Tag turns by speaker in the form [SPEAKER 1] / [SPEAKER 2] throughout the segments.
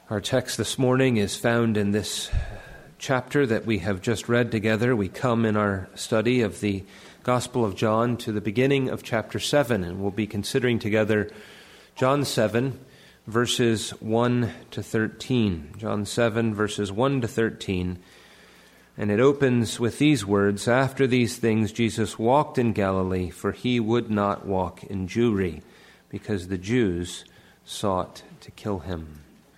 [SPEAKER 1] Our text this morning is found in this chapter that we have just read together. We come in our study of the Gospel of John to the beginning of chapter 7, and we'll be considering together John 7, verses 1 to 13. John 7, verses 1 to 13. And it opens with these words, "After these things Jesus walked in Galilee, for he would not walk in Jewry, because the Jews sought to kill him."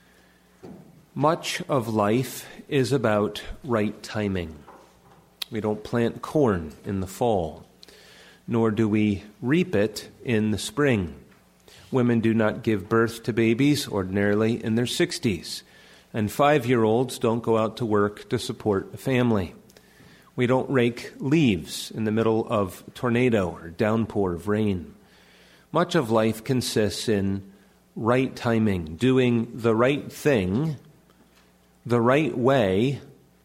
[SPEAKER 1] Much of life is about right timing. We don't plant corn in the fall, nor do we reap it in the spring. Women do not give birth to babies ordinarily in their 60s, and 5-year-olds don't go out to work to support a family. We don't rake leaves in the middle of a tornado or downpour of rain. Much of life consists in right timing, doing the right thing the right way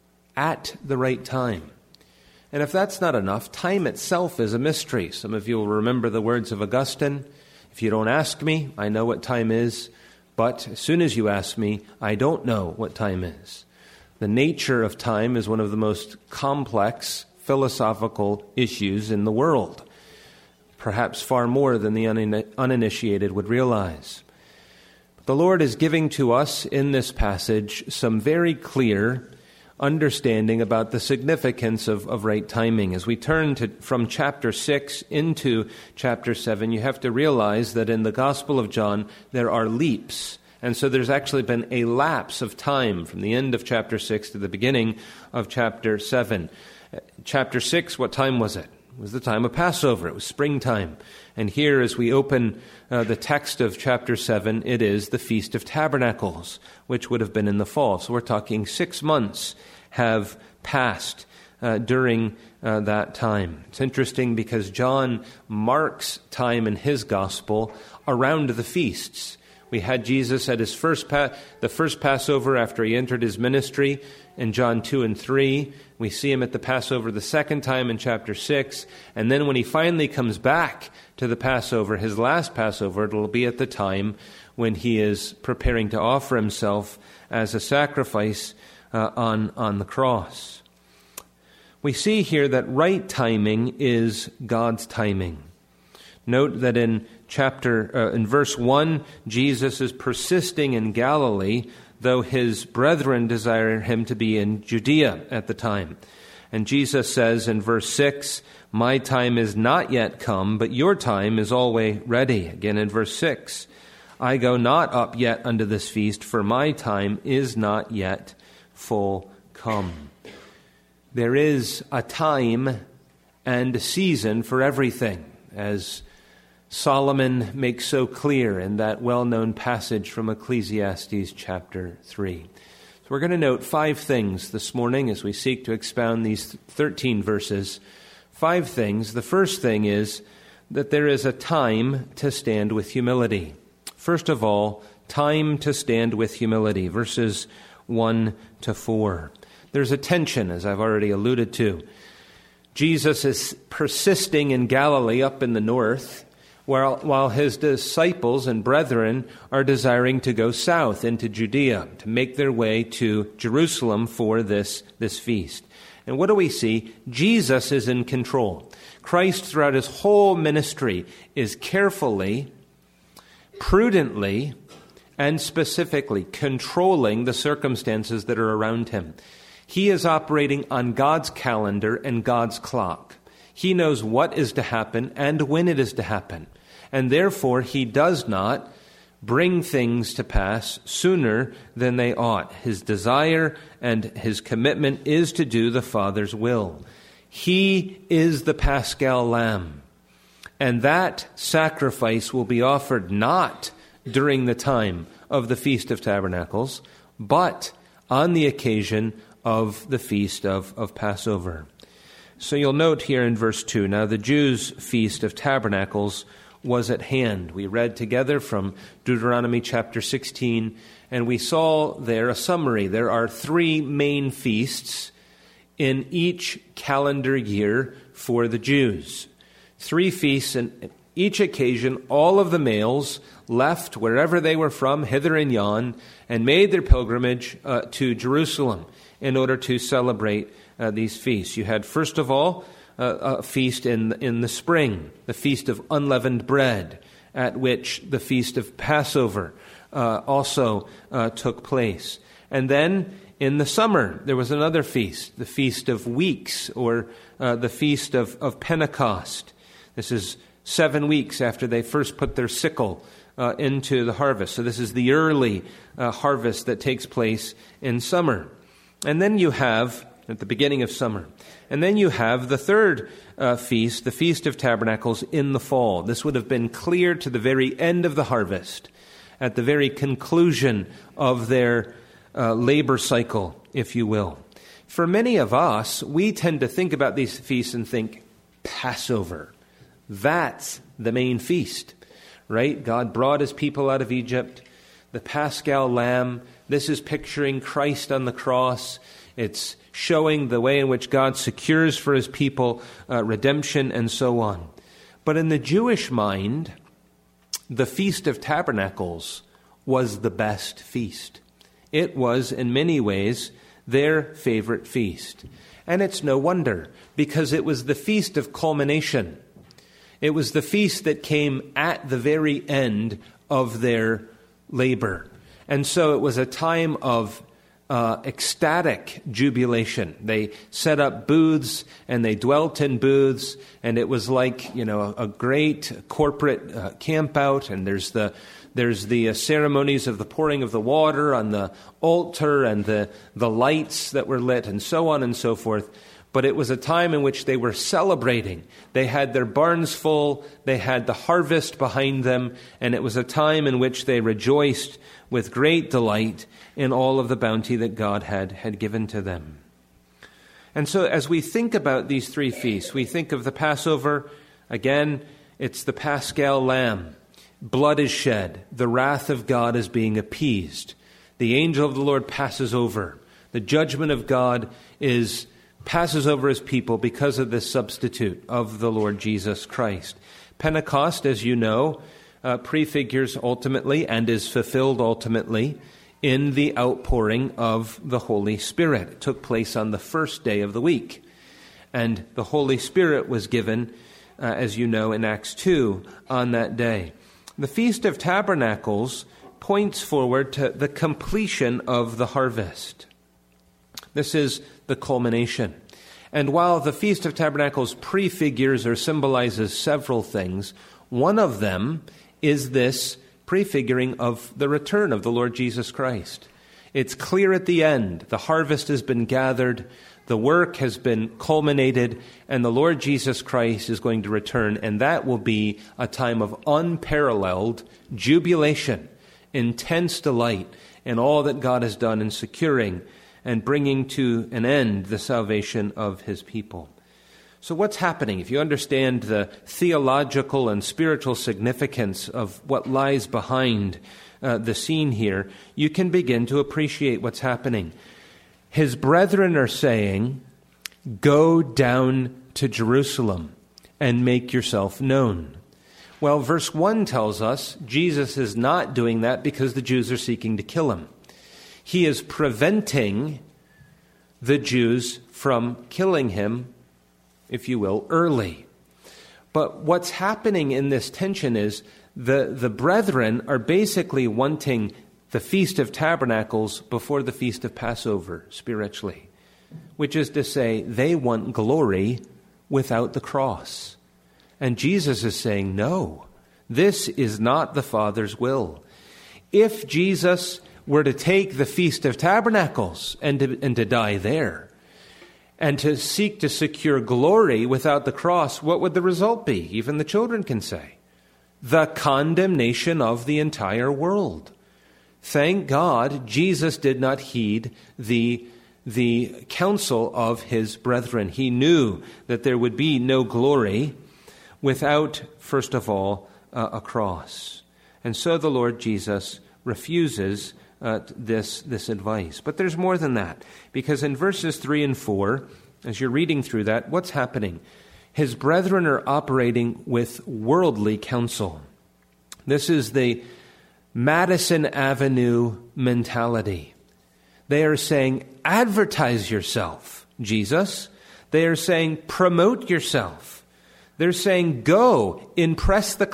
[SPEAKER 1] at the right time. And if that's not enough, time itself is a mystery. Some of you will remember the words of Augustine, "If you don't ask me, I know what time is, but as soon as you ask me, I don't know what time is." The nature of time is one of the most complex philosophical issues in the world, perhaps far more than the uninitiated would realize. The Lord is giving to us in this passage some very clear understanding about the significance of right timing. As we turn from chapter 6 into chapter 7, you have to realize that in the Gospel of John, there are leaps. And so there's actually been a lapse of time from the end of chapter 6 to the beginning of chapter 7. Chapter 6, what time was it? It was the time of Passover. It was springtime. And here, as we open the text of chapter 7, it is the Feast of Tabernacles, which would have been in the fall. So we're talking 6 months have passed during that time. It's interesting because John marks time in his gospel around the feasts. We had Jesus at his the first Passover after he entered his ministry in John 2 and 3. We see him at the Passover the second time in chapter 6. And then when he finally comes back to the Passover, his last Passover, it'll be at the time when he is preparing to offer himself as a sacrifice on the cross. We see here that right timing is God's timing. Note that in verse 1, Jesus is persisting in Galilee, though his brethren desire him to be in Judea at the time. And Jesus says in verse 6, "My time is not yet come, but your time is always ready." Again in verse 6, "I go not up yet unto this feast, for my time is not yet full come." There is a time and a season for everything, as Solomon makes so clear in that well-known passage from Ecclesiastes chapter 3. So we're going to note 5 things this morning as we seek to expound these 13 verses. 5 things. The first thing is that there is a time to stand with humility. First of all, time to stand with humility. Verses 1 to 4. There's a tension, as I've already alluded to. Jesus is persisting in Galilee up in the north, while his disciples and brethren are desiring to go south into Judea, to make their way to Jerusalem for this feast. And what do we see? Jesus is in control. Christ, throughout his whole ministry, is carefully, prudently, and specifically controlling the circumstances that are around him. He is operating on God's calendar and God's clock. He knows what is to happen and when it is to happen. And therefore, he does not bring things to pass sooner than they ought. His desire and his commitment is to do the Father's will. He is the Paschal Lamb. And that sacrifice will be offered not during the time of the Feast of Tabernacles, but on the occasion of the Feast of Passover. So you'll note here in verse 2, now the Jews' Feast of Tabernacles was at hand. We read together from Deuteronomy chapter 16, and we saw there a summary. There are 3 main feasts in each calendar year for the Jews. 3 feasts in each occasion, all of the males left wherever they were from, hither and yon, and made their pilgrimage to Jerusalem in order to celebrate these feasts. You had, first of all, a feast in the spring, the Feast of Unleavened Bread, at which the Feast of Passover also took place. And then in the summer, there was another feast, the Feast of Weeks, or the Feast of Pentecost. This is 7 weeks after they first put their sickle into the harvest. So this is the early harvest that takes place in summer. And then you have, at the beginning of summer, and then you have the third feast, the Feast of Tabernacles, in the fall. This would have been clear to the very end of the harvest, at the very conclusion of their labor cycle, if you will. For many of us, we tend to think about these feasts and think, Passover. That's the main feast, right? God brought his people out of Egypt. The Paschal Lamb, this is picturing Christ on the cross. It's showing the way in which God secures for his people redemption and so on. But in the Jewish mind, the Feast of Tabernacles was the best feast. It was, in many ways, their favorite feast. And it's no wonder, because it was the feast of culmination. It was the feast that came at the very end of their labor. And so it was a time of ecstatic jubilation. They set up booths and they dwelt in booths, and it was like, a great corporate camp out, and there's the ceremonies of the pouring of the water on the altar and the lights that were lit and so on and so forth. But it was a time in which they were celebrating. They had their barns full, they had the harvest behind them, and it was a time in which they rejoiced with great delight in all of the bounty that God had given to them. And so as we think about these three feasts, we think of the Passover. Again, it's the Paschal Lamb. Blood is shed. The wrath of God is being appeased. The angel of the Lord passes over. The judgment of God passes over his people because of this substitute of the Lord Jesus Christ. Pentecost, as you know, prefigures ultimately and is fulfilled ultimately in the outpouring of the Holy Spirit. It took place on the first day of the week. And the Holy Spirit was given, as you know, in Acts 2 on that day. The Feast of Tabernacles points forward to the completion of the harvest. This is the culmination. And while the Feast of Tabernacles prefigures or symbolizes several things, one of them is this prefiguring of the return of the Lord Jesus Christ. It's clear at the end. The harvest has been gathered, the work has been culminated, and the Lord Jesus Christ is going to return, and that will be a time of unparalleled jubilation, intense delight in all that God has done in securing and bringing to an end the salvation of his people. So what's happening? If you understand the theological and spiritual significance of what lies behind the scene here, you can begin to appreciate what's happening. His brethren are saying, go down to Jerusalem and make yourself known. Well, verse 1 tells us Jesus is not doing that because the Jews are seeking to kill him. He is preventing the Jews from killing him, if you will, early. But what's happening in this tension is the brethren are basically wanting the Feast of Tabernacles before the Feast of Passover, spiritually, which is to say they want glory without the cross. And Jesus is saying, no, this is not the Father's will. If Jesus were to take the Feast of Tabernacles and to die there, and to seek to secure glory without the cross, what would the result be? Even the children can say, the condemnation of the entire world. Thank God Jesus did not heed the counsel of his brethren. He knew that there would be no glory without, first of all, a cross. And so the Lord Jesus refuses this advice. But there's more than that, because in verses 3 and 4, as you're reading through that, what's happening? His brethren are operating with worldly counsel. This is the Madison Avenue mentality. They are saying, advertise yourself, Jesus. They are saying, promote yourself. They're saying, go, impress the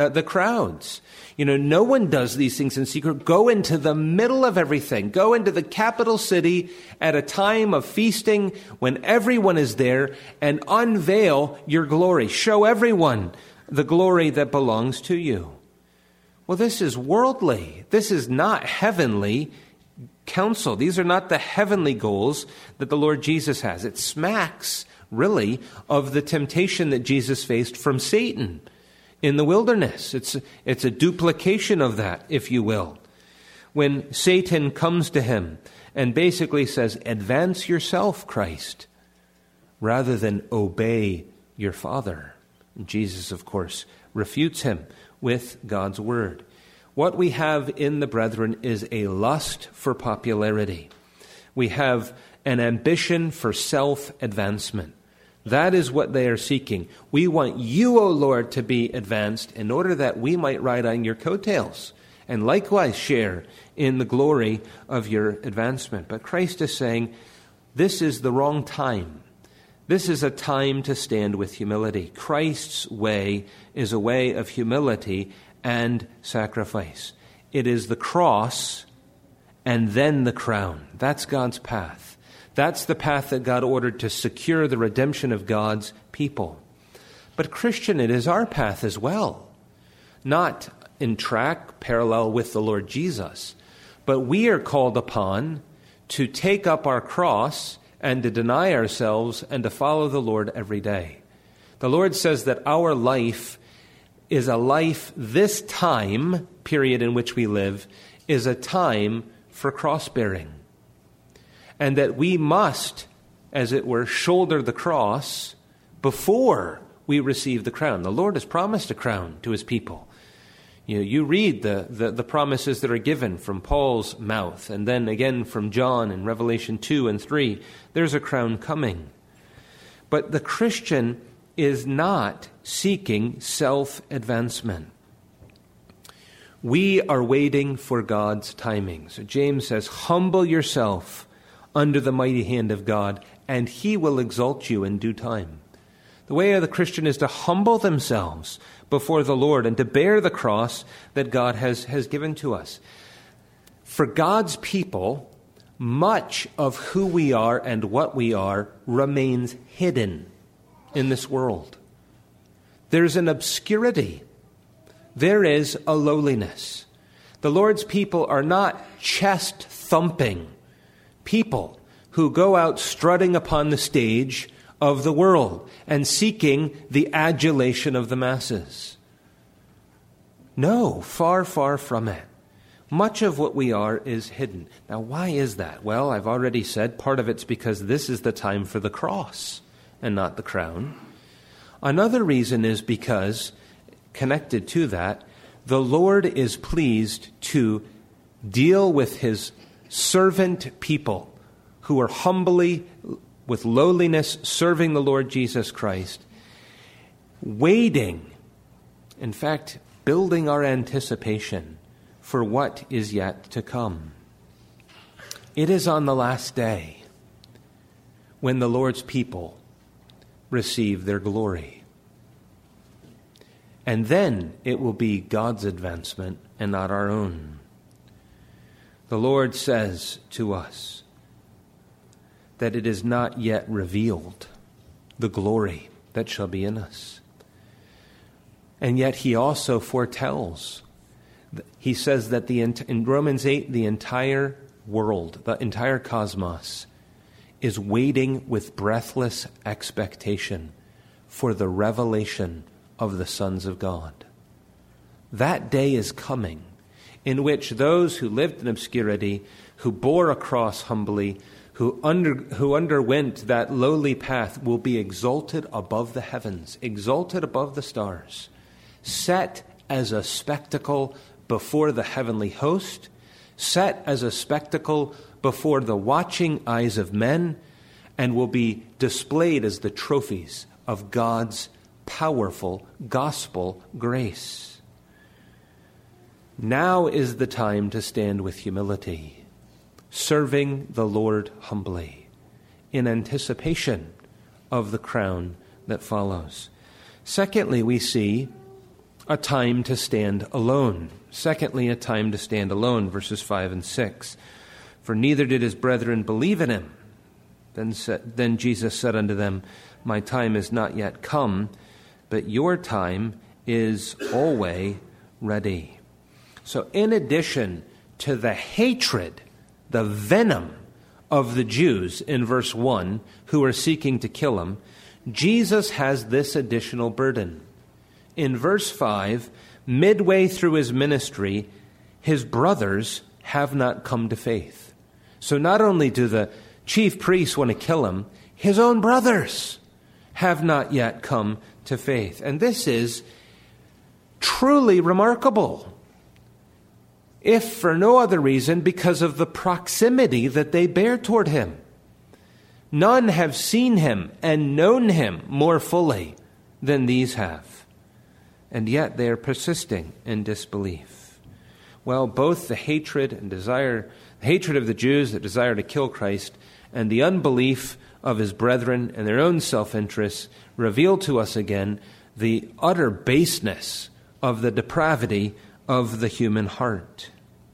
[SPEAKER 1] crowds. No one does these things in secret. Go into the middle of everything. Go into the capital city at a time of feasting when everyone is there and unveil your glory. Show everyone the glory that belongs to you. Well, this is worldly. This is not heavenly counsel. These are not the heavenly goals that the Lord Jesus has. It smacks, really, of the temptation that Jesus faced from Satan in the wilderness. It's a duplication of that, if you will. When Satan comes to him and basically says, advance yourself, Christ, rather than obey your Father. Jesus, of course, refutes him with God's word. What we have in the brethren is a lust for popularity. We have an ambition for self-advancement. That is what they are seeking. We want you, O Lord, to be advanced in order that we might ride on your coattails and likewise share in the glory of your advancement. But Christ is saying, this is the wrong time. This is a time to stand with humility. Christ's way is a way of humility and sacrifice. It is the cross and then the crown. That's God's path. That's the path that God ordered to secure the redemption of God's people. But Christian, it is our path as well. Not in track parallel with the Lord Jesus, but we are called upon to take up our cross and to deny ourselves and to follow the Lord every day. The Lord says that our life is a life, this time period in which we live, is a time for cross-bearing. And that we must, as it were, shoulder the cross before we receive the crown. The Lord has promised a crown to his people. You read the promises that are given from Paul's mouth, and then again from John in Revelation 2 and 3. There's a crown coming. But the Christian is not seeking self-advancement. We are waiting for God's timing. So James says, humble yourself under the mighty hand of God, and he will exalt you in due time. The way of the Christian is to humble themselves before the Lord and to bear the cross that God has given to us. For God's people, much of who we are and what we are remains hidden in this world. There's an obscurity. There is a lowliness. The Lord's people are not chest-thumping people who go out strutting upon the stage of the world and seeking the adulation of the masses. No, far, far from it. Much of what we are is hidden. Now, why is that? Well, I've already said part of it's because this is the time for the cross and not the crown. Another reason is because, connected to that, the Lord is pleased to deal with his servant people who are humbly, with lowliness, serving the Lord Jesus Christ, waiting, in fact, building our anticipation for what is yet to come. It is on the last day when the Lord's people receive their glory. And then it will be God's advancement and not our own. The Lord says to us that it is not yet revealed the glory that shall be in us. And yet he also foretells. He says that in Romans 8, the entire world, the entire cosmos, is waiting with breathless expectation for the revelation of the sons of God. That day is coming in which those who lived in obscurity, who bore a cross humbly, who underwent that lowly path, will be exalted above the heavens, exalted above the stars, set as a spectacle before the heavenly host, set as a spectacle before the watching eyes of men, and will be displayed as the trophies of God's powerful gospel grace. Now is the time to stand with humility, serving the Lord humbly, in anticipation of the crown that follows. Secondly, we see a time to stand alone. Verses 5 and 6. For neither did his brethren believe in him. Then Jesus said unto them, My time is not yet come, but your time is always ready. So in addition to the hatred, the venom of the Jews in verse 1 who are seeking to kill him, Jesus has this additional burden. In verse 5, midway through his ministry, his brothers have not come to faith. So not only do the chief priests want to kill him, his own brothers have not yet come to faith. And this is truly remarkable, if for no other reason because of the proximity that they bear toward him. None have seen him and known him more fully than these have. And yet they are persisting in disbelief. Well, both the hatred of the Jews that desire to kill Christ and the unbelief of his brethren and their own self-interests reveal to us again the utter baseness of the depravity of the human heart.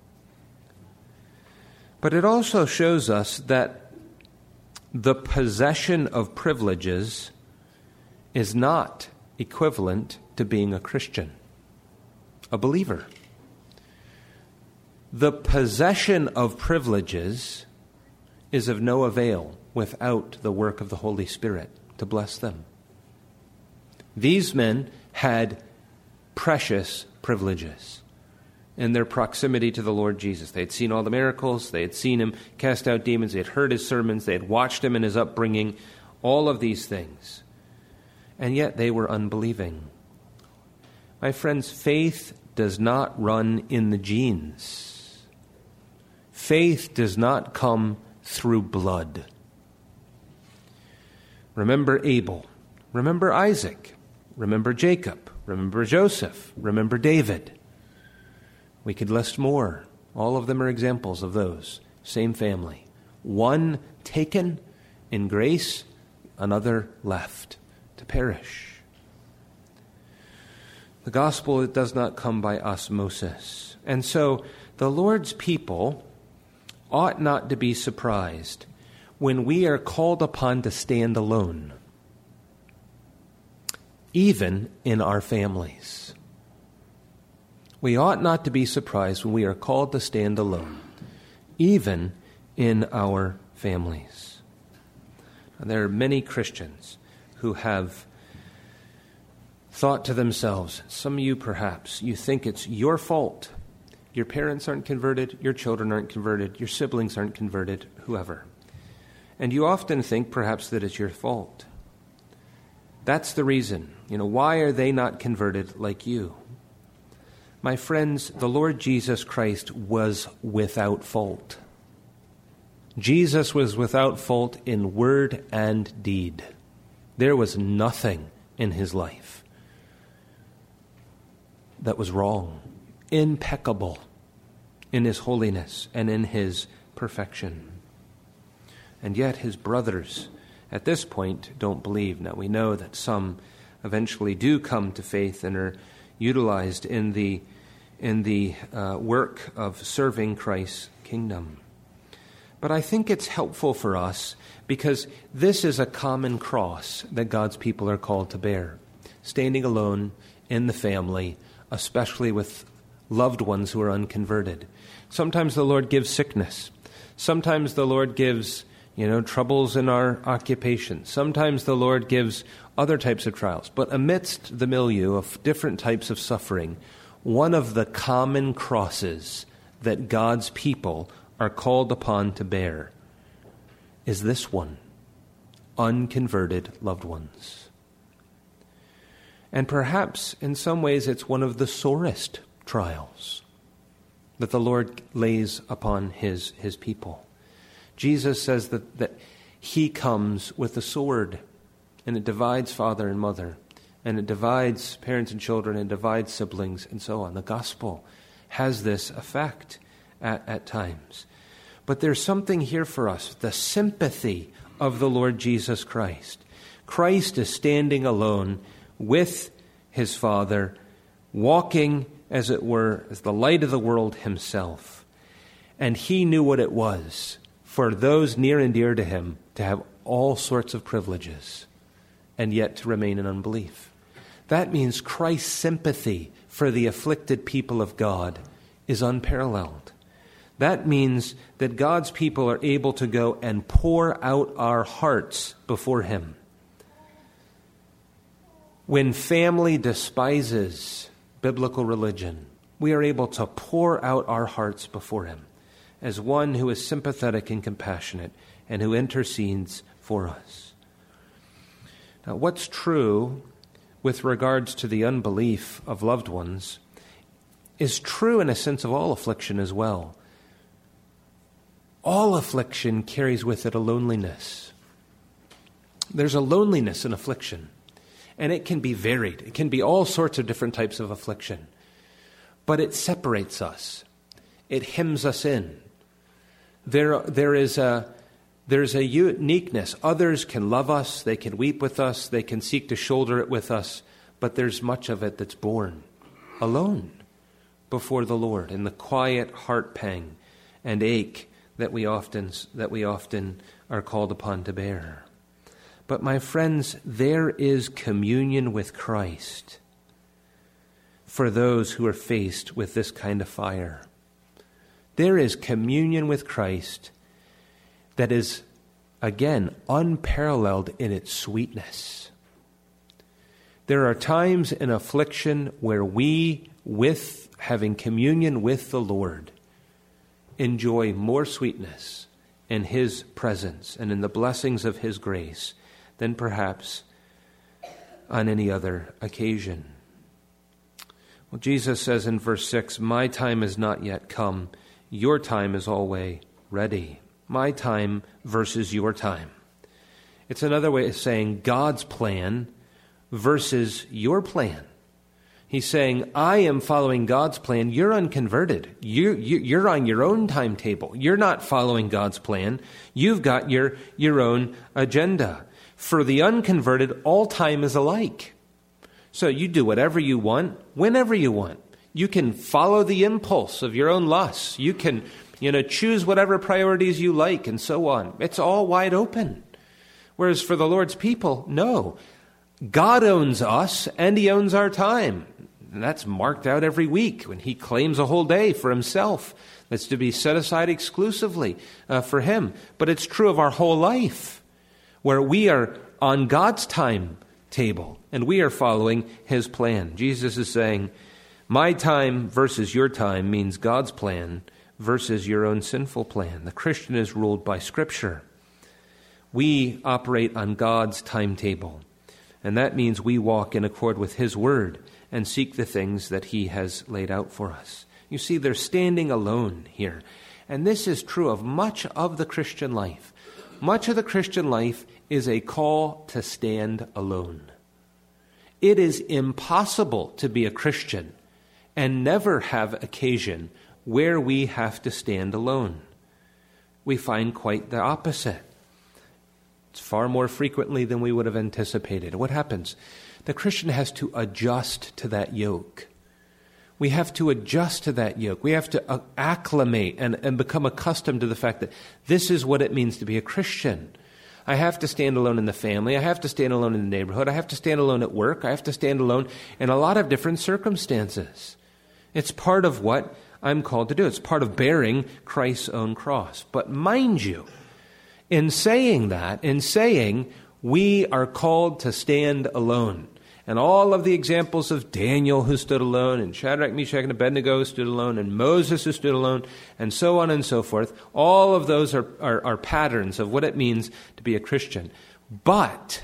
[SPEAKER 1] But it also shows us that the possession of privileges is not equivalent to being a Christian, a believer. The possession of privileges is of no avail without the work of the Holy Spirit to bless them. These men had precious privileges in their proximity to the Lord Jesus. They had seen all the miracles. They had seen him cast out demons. They had heard his sermons. They had watched him in his upbringing. All of these things. And yet they were unbelieving. My friends, faith does not run in the genes. Faith does not come through blood. Remember Abel. Remember Isaac. Remember Jacob. Remember Joseph. Remember David. We could list more. All of them are examples of those. Same family. One taken in grace, another left to perish. The gospel, it does not come by osmosis. And so the Lord's people ought not to be surprised when we are called upon to stand alone, even in our families. We ought not to be surprised when we are called to stand alone, even in our families. And there are many Christians who have thought to themselves, some of you perhaps, you think it's your fault. Your parents aren't converted, your children aren't converted, your siblings aren't converted, whoever. And you often think perhaps that it's your fault. That's the reason. Why are they not converted like you? My friends, the Lord Jesus Christ was without fault. Jesus was without fault in word and deed. There was nothing in his life that was wrong. Impeccable in his holiness and in his perfection. And yet his brothers at this point don't believe. Now we know that some eventually do come to faith and are utilized in the work of serving Christ's kingdom. But I think it's helpful for us because this is a common cross that God's people are called to bear. Standing alone in the family, especially with loved ones who are unconverted. Sometimes the Lord gives sickness. Sometimes the Lord gives, troubles in our occupation. Sometimes the Lord gives other types of trials. But amidst the milieu of different types of suffering, one of the common crosses that God's people are called upon to bear is this one: unconverted loved ones. And perhaps in some ways it's one of the sorest trials that the Lord lays upon his people. Jesus says that he comes with a sword and it divides father and mother, and it divides parents and children, and divides siblings, and so on. The gospel has this effect at times. But there's something here for us, the sympathy of the Lord Jesus Christ. Christ is standing alone with his Father, walking, as it were, as the light of the world himself. And he knew what it was for those near and dear to him to have all sorts of privileges and yet to remain in unbelief. That means Christ's sympathy for the afflicted people of God is unparalleled. That means that God's people are able to go and pour out our hearts before him. When family despises biblical religion, we are able to pour out our hearts before him as one who is sympathetic and compassionate and who intercedes for us. Now, what's true with regards to the unbelief of loved ones is true in a sense of all affliction as well. All affliction carries with it a loneliness. There's a loneliness in affliction, and it can be varied. It can be all sorts of different types of affliction. But it separates us. It hems us in. There's a uniqueness. Others can love us. They can weep with us. They can seek to shoulder it with us. But there's much of it that's born alone before the Lord in the quiet heart pang and ache that we often are called upon to bear. But my friends, there is communion with Christ for those who are faced with this kind of fire. There is communion with Christ that is, again, unparalleled in its sweetness. There are times in affliction where we, with having communion with the Lord, enjoy more sweetness in his presence and in the blessings of his grace than perhaps on any other occasion. Well, Jesus says in verse 6, "My time is not yet come. Your time is always ready." My time versus your time. It's another way of saying God's plan versus your plan. He's saying, I am following God's plan. You're unconverted. You're on your own timetable. You're not following God's plan. You've got your own agenda. For the unconverted, all time is alike. So you do whatever you want, whenever you want. You can follow the impulse of your own lusts. You can, choose whatever priorities you like and so on. It's all wide open. Whereas for the Lord's people, no. God owns us and he owns our time. And that's marked out every week when he claims a whole day for himself. That's to be set aside exclusively for him. But it's true of our whole life, where we are on God's timetable and we are following his plan. Jesus is saying, my time versus your time means God's plan versus your own sinful plan. The Christian is ruled by Scripture. We operate on God's timetable, and that means we walk in accord with his word and seek the things that he has laid out for us. You see, they're standing alone here, and this is true of much of the Christian life. Much of the Christian life is a call to stand alone. It is impossible to be a Christian and never have occasion where we have to stand alone. We find quite the opposite. It's far more frequently than we would have anticipated. What happens? The Christian has to adjust to that yoke. We have to adjust to that yoke. We have to acclimate and become accustomed to the fact that this is what it means to be a Christian. I have to stand alone in the family. I have to stand alone in the neighborhood. I have to stand alone at work. I have to stand alone in a lot of different circumstances. It's part of what I'm called to do. It's part of bearing Christ's own cross. But mind you, in saying we are called to stand alone. And all of the examples of Daniel who stood alone, and Shadrach, Meshach, and Abednego who stood alone, and Moses who stood alone, and so on and so forth, all of those are patterns of what it means to be a Christian. But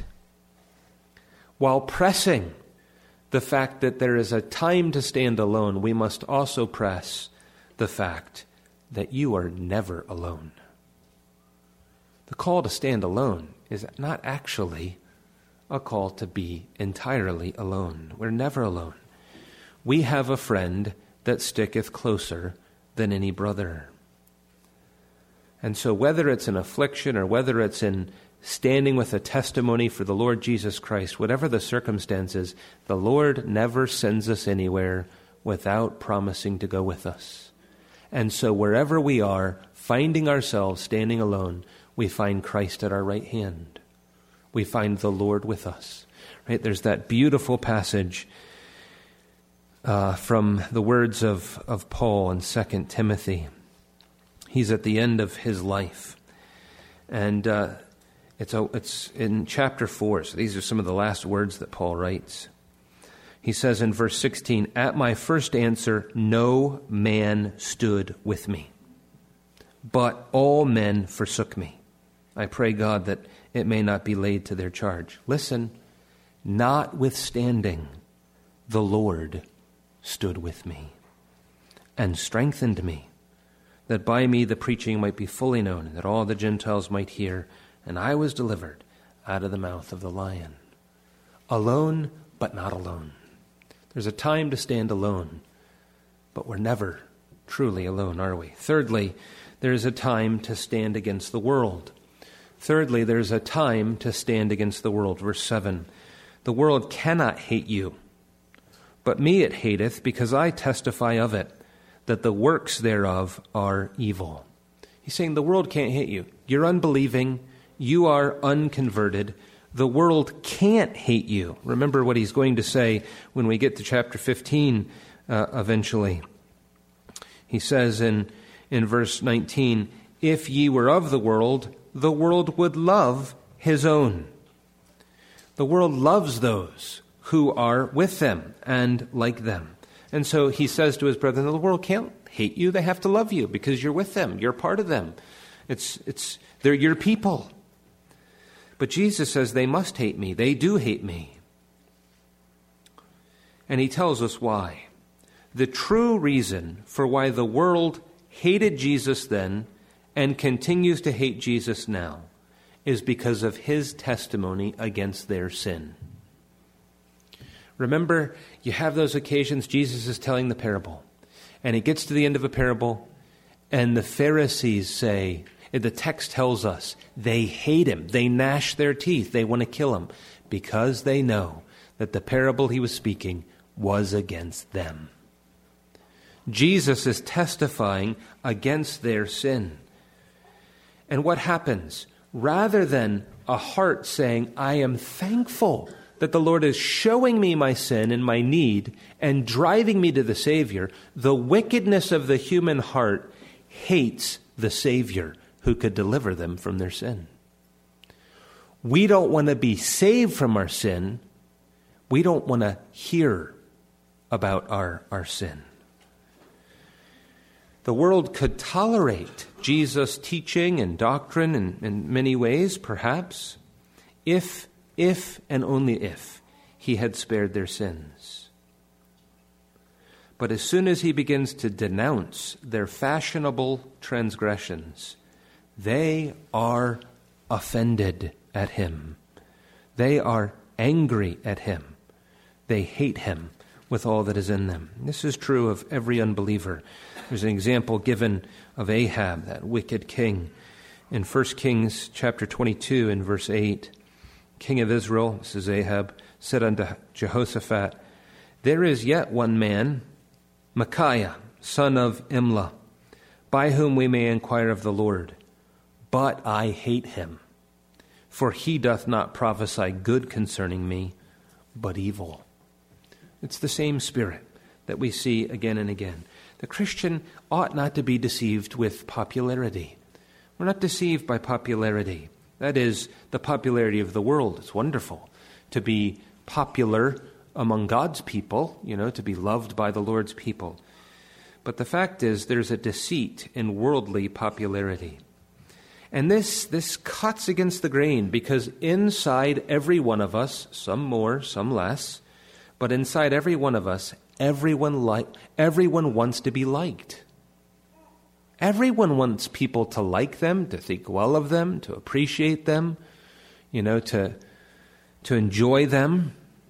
[SPEAKER 1] while pressing the fact that there is a time to stand alone, we must also press the fact that you are never alone. The call to stand alone is not actually a call to be entirely alone. We're never alone. We have a friend that sticketh closer than any brother. And so whether it's in affliction or whether it's in standing with a testimony for the Lord Jesus Christ, whatever the circumstances, the Lord never sends us anywhere without promising to go with us. And so wherever we are, finding ourselves standing alone, we find Christ at our right hand. We find the Lord with us. Right? There's that beautiful passage from the words of Paul in 2 Timothy. He's at the end of his life. And it's in chapter 4. So these are some of the last words that Paul writes. He says in verse 16, "At my first answer, no man stood with me, but all men forsook me. I pray God that it may not be laid to their charge." Listen, notwithstanding, the Lord stood with me and strengthened me, that by me the preaching might be fully known, and that all the Gentiles might hear, and I was delivered out of the mouth of the lion. Alone, but not alone. There's a time to stand alone, but we're never truly alone, are we? Thirdly, there's a time to stand against the world. Thirdly, there's a time to stand against the world. Verse 7, "The world cannot hate you, but me it hateth, because I testify of it, that the works thereof are evil." He's saying the world can't hate you. You're unbelieving. You are unconverted. The world can't hate you. Remember what he's going to say when we get to chapter 15 eventually. He says in verse 19, "If ye were of the world would love his own." The world loves those who are with them and like them. And so he says to his brethren, the world can't hate you. They have to love you because you're with them. You're part of them. They're your people. But Jesus says they must hate me. They do hate me. And he tells us why. The true reason for why the world hated Jesus then and continues to hate Jesus now is because of his testimony against their sin. Remember, you have those occasions Jesus is telling the parable, and he gets to the end of a parable, and the Pharisees say, the text tells us, they hate him. They gnash their teeth. They want to kill him because they know that the parable he was speaking was against them. Jesus is testifying against their sin. And what happens? Rather than a heart saying, I am thankful that the Lord is showing me my sin and my need and driving me to the Savior, the wickedness of the human heart hates the Savior who could deliver them from their sin. We don't want to be saved from our sin. We don't want to hear about our sin. The world could tolerate Jesus' teaching and doctrine in many ways, perhaps, if and only if he had spared their sins. But as soon as he begins to denounce their fashionable transgressions, they are offended at him. They are angry at him. They hate him with all that is in them. This is true of every unbeliever. There's an example given of Ahab, that wicked king, in 1 Kings chapter 22 and verse 8. King of Israel, this is Ahab, said unto Jehoshaphat, There is yet one man, Micaiah, son of Imlah, by whom we may inquire of the Lord. But I hate him, for he doth not prophesy good concerning me, but evil. It's the same spirit that we see again and again. The Christian ought not to be deceived with popularity. We're not deceived by popularity. That is, the popularity of the world. It's wonderful to be popular among God's people, to be loved by the Lord's people. But the fact is, there's a deceit in worldly popularity. And this cuts against the grain, because inside every one of us, some more, some less, but inside every one of us, everyone wants to be liked. Everyone wants people to like them, to think well of them, to appreciate them, to to enjoy them.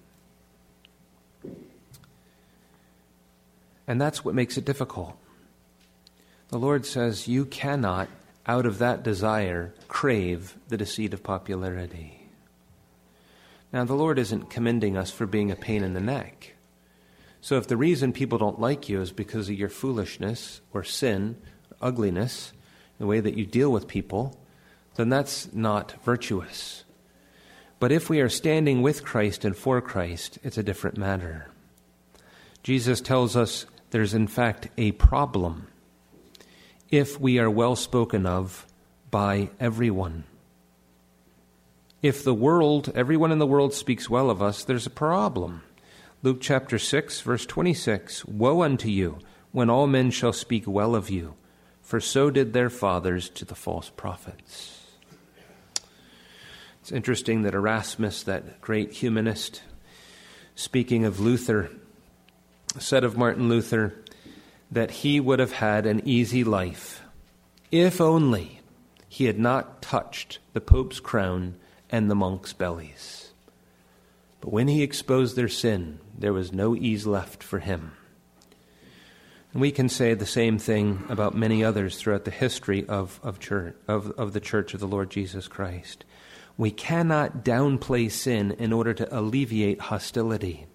[SPEAKER 1] And that's what makes it difficult. The Lord says you cannot, out of that desire, crave the deceit of popularity. Now, the Lord isn't commending us for being a pain in the neck. So if the reason people don't like you is because of your foolishness or sin, or ugliness, the way that you deal with people, then that's not virtuous. But if we are standing with Christ and for Christ, it's a different matter. Jesus tells us there's in fact a problem if we are well spoken of by everyone. If the world, everyone in the world speaks well of us, there's a problem. Luke chapter 6, verse 26, "Woe unto you when all men shall speak well of you, for so did their fathers to the false prophets." It's interesting that Erasmus, that great humanist, speaking of Luther, said of Martin Luther that he would have had an easy life if only he had not touched the Pope's crown and the monks' bellies. But when he exposed their sin, there was no ease left for him. And we can say the same thing about many others throughout the history of the Church of the Lord Jesus Christ. We cannot downplay sin in order to alleviate hostility.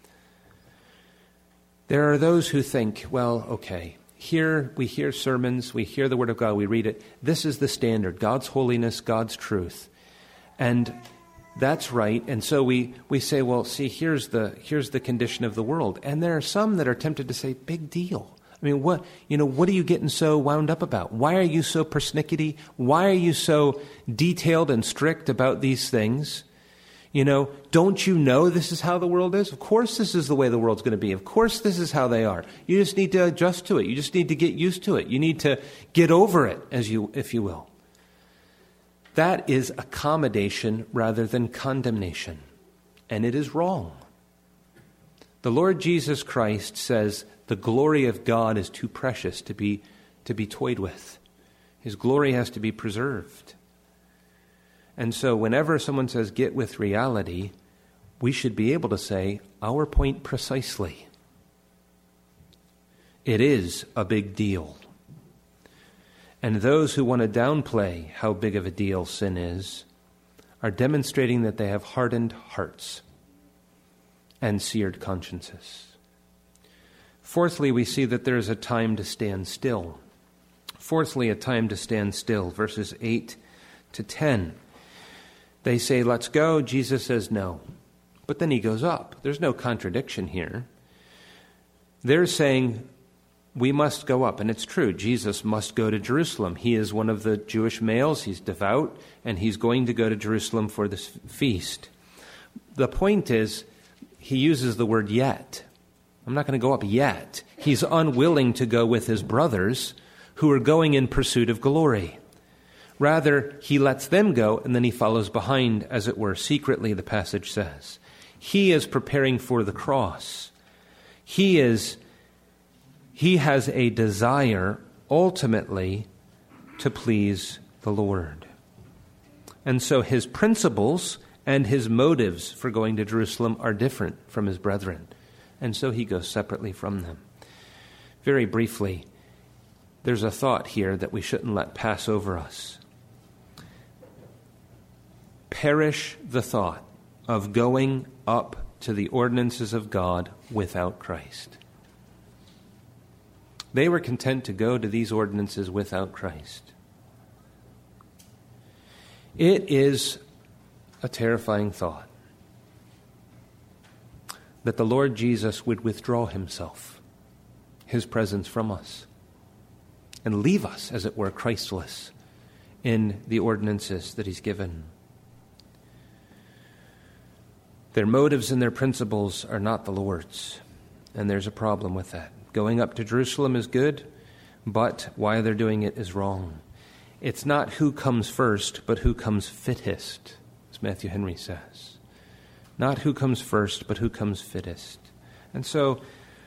[SPEAKER 1] There are those who think, well, okay, here we hear sermons, we hear the Word of God, we read it. This is the standard, God's holiness, God's truth. And that's right. And so we say, well, see, here's the condition of the world. And there are some that are tempted to say, big deal. I mean, what are you getting so wound up about? Why are you so persnickety? Why are you so detailed and strict about these things? Don't you know this is how the world is? Of course this is the way the world's going to be. Of course this is how they are. You just need to adjust to it. You just need to get used to it. You need to get over it, if you will. That is accommodation rather than condemnation. And it is wrong. The Lord Jesus Christ says the glory of God is too precious to be toyed with. His glory has to be preserved. And so whenever someone says, get with reality, we should be able to say, our point precisely. It is a big deal. And those who want to downplay how big of a deal sin is are demonstrating that they have hardened hearts and seared consciences. Fourthly, we see that there is a time to stand still. Fourthly, a time to stand still, verses 8 to 10. They say, let's go. Jesus says no. But then he goes up. There's no contradiction here. They're saying, we must go up. And it's true. Jesus must go to Jerusalem. He is one of the Jewish males. He's devout. And he's going to go to Jerusalem for this feast. The point is, he uses the word yet. I'm not going to go up yet. He's unwilling to go with his brothers who are going in pursuit of glory. Rather, he lets them go, and then he follows behind, as it were, secretly, the passage says. He is preparing for the cross. He has a desire, ultimately, to please the Lord. And so his principles and his motives for going to Jerusalem are different from his brethren. And so he goes separately from them. Very briefly, there's a thought here that we shouldn't let pass over us. Perish the thought of going up to the ordinances of God without Christ. They were content to go to these ordinances without Christ. It is a terrifying thought that the Lord Jesus would withdraw himself, his presence from us, and leave us, as it were, Christless in the ordinances that he's given. Their motives and their principles are not the Lord's, and there's a problem with that. Going up to Jerusalem is good, but why they're doing it is wrong. It's not who comes first, but who comes fittest, as Matthew Henry says. Not who comes first, but who comes fittest. And so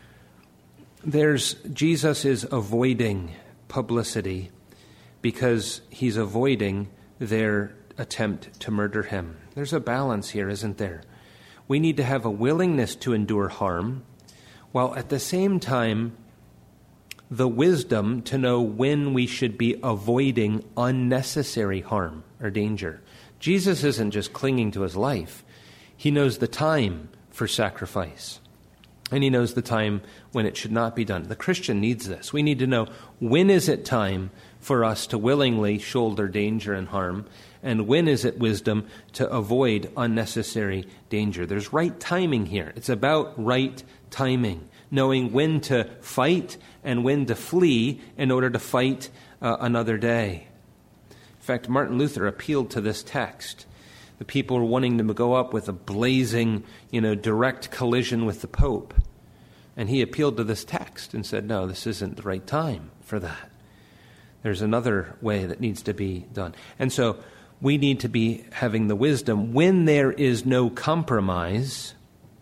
[SPEAKER 1] Jesus is avoiding publicity because he's avoiding their attempt to murder him. There's a balance here, isn't there? We need to have a willingness to endure harm, while at the same time, the wisdom to know when we should be avoiding unnecessary harm or danger. Jesus isn't just clinging to his life. He knows the time for sacrifice, and he knows the time when it should not be done. The Christian needs this. We need to know, when is it time for us to willingly shoulder danger and harm, and when is it wisdom to avoid unnecessary danger? There's right timing here. It's about right timing, knowing when to fight and when to flee in order to fight another day. In fact, Martin Luther appealed to this text. The people were wanting to go up with a blazing, direct collision with the Pope. And he appealed to this text and said, no, this isn't the right time for that. There's another way that needs to be done. And so we need to be having the wisdom when there is no compromise.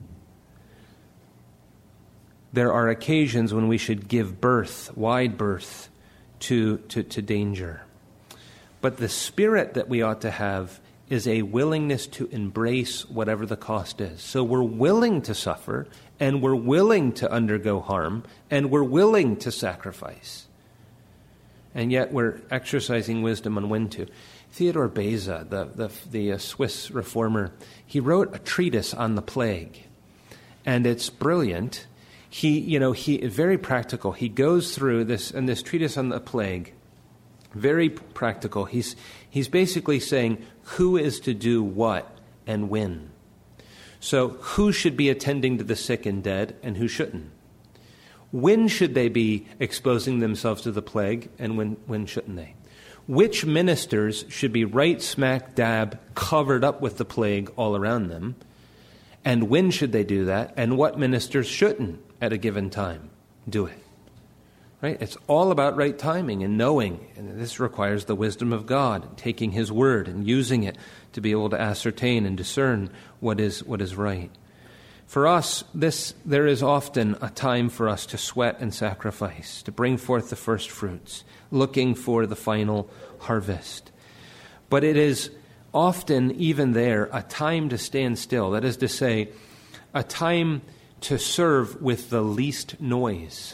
[SPEAKER 1] There are occasions when we should give birth, wide berth, to danger. But the spirit that we ought to have is a willingness to embrace whatever the cost is. So we're willing to suffer, and we're willing to undergo harm, and we're willing to sacrifice. And yet we're exercising wisdom on when to. Theodore Beza, the Swiss reformer, he wrote a treatise on the plague, and it's brilliant. He very practical. He goes through this treatise on the plague, very practical. He's basically saying who is to do what and when. So who should be attending to the sick and dead and who shouldn't? When should they be exposing themselves to the plague and when shouldn't they? Which ministers should be right smack dab covered up with the plague all around them? And when should they do that? And what ministers shouldn't at a given time do it? Right? It's all about right timing and knowing. And this requires the wisdom of God, taking his word and using it to be able to ascertain and discern what is right. For us, there is often a time for us to sweat and sacrifice, to bring forth the first fruits, looking for the final harvest. But it is often, even there, a time to stand still. That is to say, a time to serve with the least noise.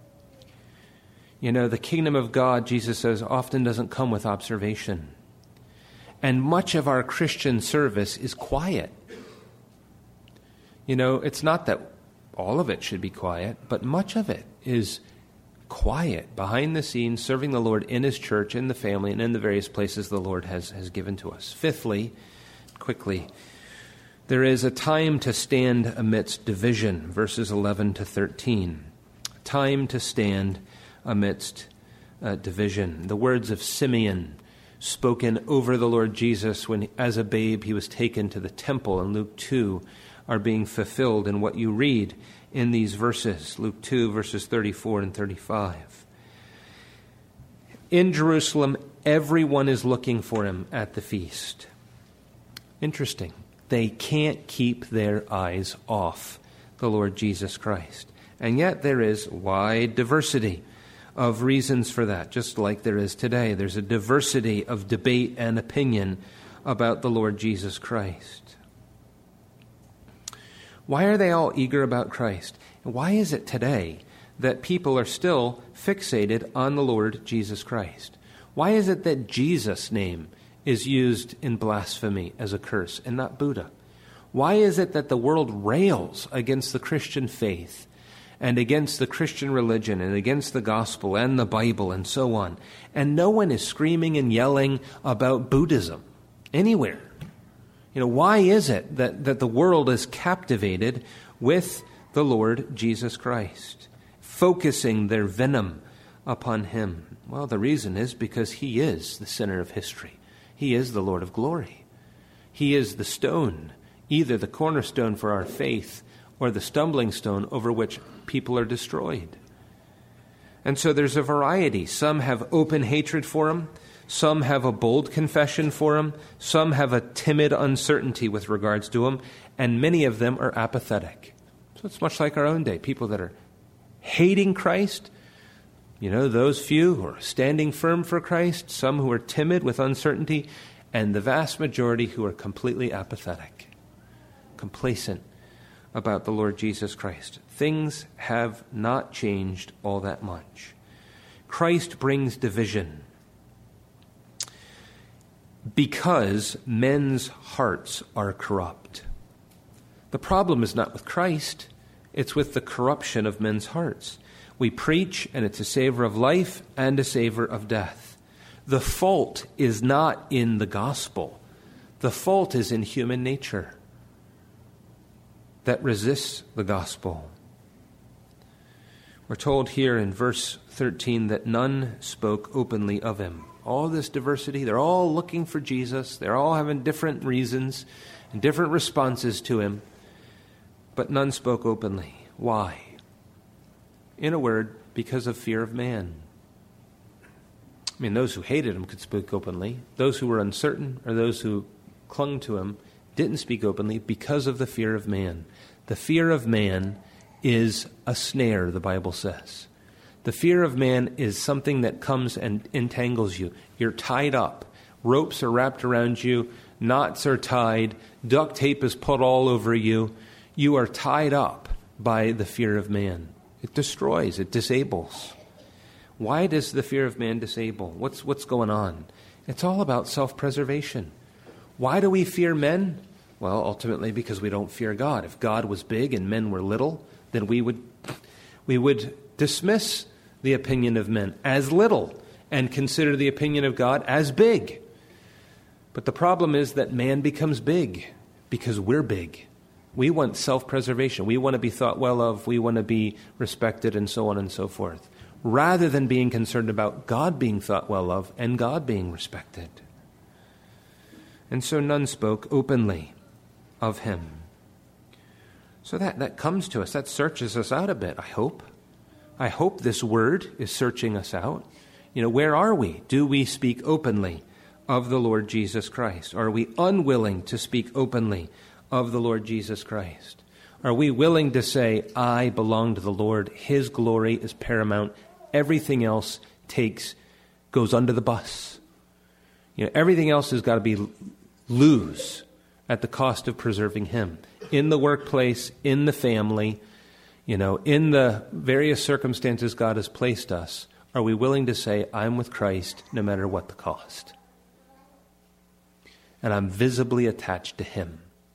[SPEAKER 1] The kingdom of God, Jesus says, often doesn't come with observation. And much of our Christian service is quiet. It's not that all of it should be quiet, but much of it is quiet, behind the scenes, serving the Lord in his church, in the family, and in the various places the Lord has given to us. Fifthly, quickly, there is a time to stand amidst division, verses 11 to 13. Time to stand amidst division. The words of Simeon, spoken over the Lord Jesus when, as a babe, he was taken to the temple in Luke 2, are being fulfilled in what you read in these verses, Luke 2, verses 34 and 35. In Jerusalem, everyone is looking for him at the feast. Interesting. They can't keep their eyes off the Lord Jesus Christ. And yet there is wide diversity of reasons for that, just like there is today. There's a diversity of debate and opinion about the Lord Jesus Christ. Why are they all eager about Christ? Why is it today that people are still fixated on the Lord Jesus Christ? Why is it that Jesus' name is used in blasphemy as a curse and not Buddha? Why is it that the world rails against the Christian faith and against the Christian religion and against the gospel and the Bible and so on, and no one is screaming and yelling about Buddhism anywhere? Why is it that the world is captivated with the Lord Jesus Christ, focusing their venom upon him? Well, the reason is because he is the center of history. He is the Lord of glory. He is the stone, either the cornerstone for our faith or the stumbling stone over which people are destroyed. And so there's a variety. Some have open hatred for him. Some have a bold confession for him. Some have a timid uncertainty with regards to him. And many of them are apathetic. So it's much like our own day. People that are hating Christ, those few who are standing firm for Christ, some who are timid with uncertainty, and the vast majority who are completely apathetic, complacent about the Lord Jesus Christ. Things have not changed all that much. Christ brings division because men's hearts are corrupt. The problem is not with Christ, it's with the corruption of men's hearts. We preach, and it's a savor of life and a savor of death. The fault is not in the gospel. The fault is in human nature that resists the gospel. We're told here in verse 13 that none spoke openly of him. All this diversity, they're all looking for Jesus. They're all having different reasons and different responses to him. But none spoke openly. Why? In a word, because of fear of man. I mean, those who hated him could speak openly. Those who were uncertain or those who clung to him didn't speak openly because of the fear of man. The fear of man is a snare, the Bible says. The fear of man is something that comes and entangles you. You're tied up. Ropes are wrapped around you. Knots are tied. Duct tape is put all over you. You are tied up by the fear of man. It destroys. It disables. Why does the fear of man disable? What's going on? It's all about self-preservation. Why do we fear men? Well, ultimately because we don't fear God. If God was big and men were little, then we would dismiss the opinion of men as little and consider the opinion of God as big. But the problem is that man becomes big because we're big. We want self-preservation. We want to be thought well of. We want to be respected and so on and so forth, rather than being concerned about God being thought well of and God being respected. And so none spoke openly of him. So that comes to us. That searches us out a bit, I hope. I hope this word is searching us out. Where are we? Do we speak openly of the Lord Jesus Christ? Are we unwilling to speak openly of the Lord Jesus Christ? Are we willing to say, I belong to the Lord, his glory is paramount, everything else goes under the bus? Everything else has got to be lose at the cost of preserving him. In the workplace, in the family, in the various circumstances God has placed us, are we willing to say, I'm with Christ no matter what the cost? And I'm visibly attached to him.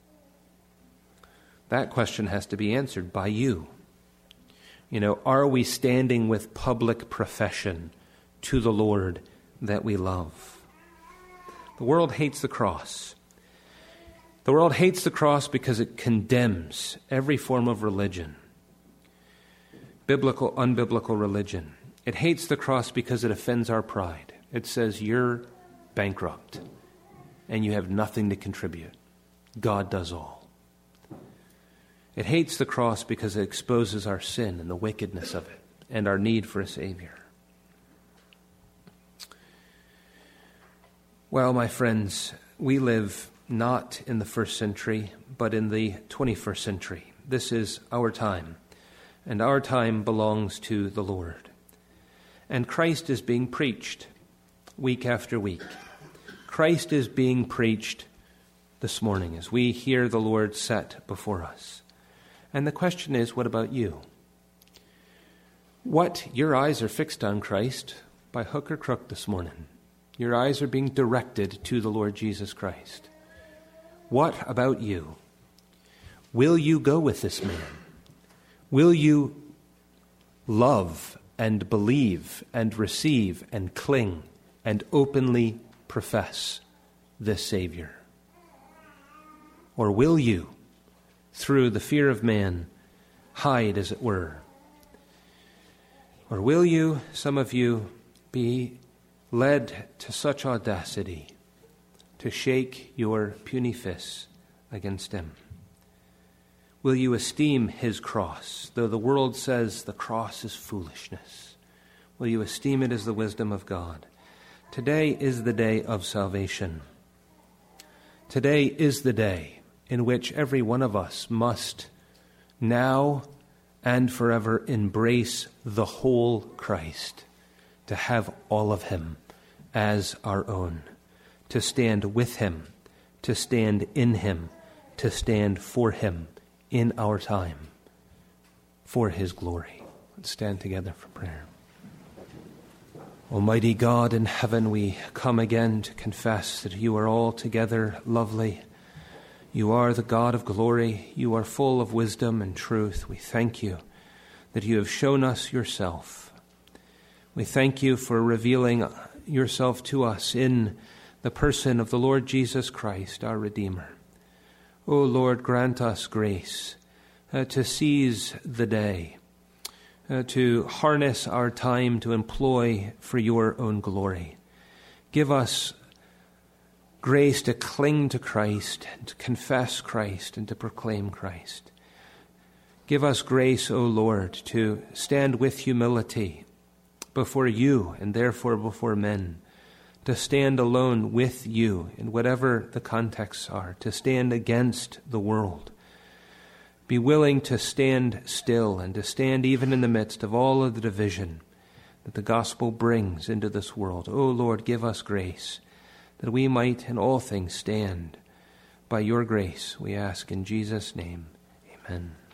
[SPEAKER 1] That question has to be answered by you. Are we standing with public profession to the Lord that we love? The world hates the cross. The world hates the cross because it condemns every form of religion, biblical, unbiblical religion. It hates the cross because it offends our pride. It says you're bankrupt and you have nothing to contribute. God does all. It hates the cross because it exposes our sin and the wickedness of it and our need for a Savior. Well, my friends, we live not in the first century, but in the 21st century. This is our time, and our time belongs to the Lord. And Christ is being preached week after week. Christ is being preached this morning as we hear the Lord set before us. And the question is, what about you? Your eyes are fixed on Christ by hook or crook this morning. Your eyes are being directed to the Lord Jesus Christ. What about you? Will you go with this man? Will you love and believe and receive and cling and openly profess this Savior? Or will you, through the fear of man, hide, as it were? Or will you, some of you, be led to such audacity to shake your puny fists against him? Will you esteem his cross, though the world says the cross is foolishness? Will you esteem it as the wisdom of God? Today is the day of salvation. Today is the day in which every one of us must now and forever embrace the whole Christ, to have all of him as our own, to stand with him, to stand in him, to stand for him in our time, for his glory. Let's stand together for prayer. Almighty God in heaven, we come again to confess that you are altogether lovely. You are the God of glory. You are full of wisdom and truth. We thank you that you have shown us yourself. We thank you for revealing yourself to us in the person of the Lord Jesus Christ, our Redeemer. O Lord, grant us grace to seize the day, to harness our time to employ for your own glory. Give us grace to cling to Christ, and to confess Christ, and to proclaim Christ. Give us grace, O Lord, to stand with humility before you and therefore before men, to stand alone with you in whatever the contexts are, to stand against the world. Be willing to stand still and to stand even in the midst of all of the division that the gospel brings into this world. O Lord, give us grace that we might in all things stand. By your grace, we ask in Jesus' name. Amen.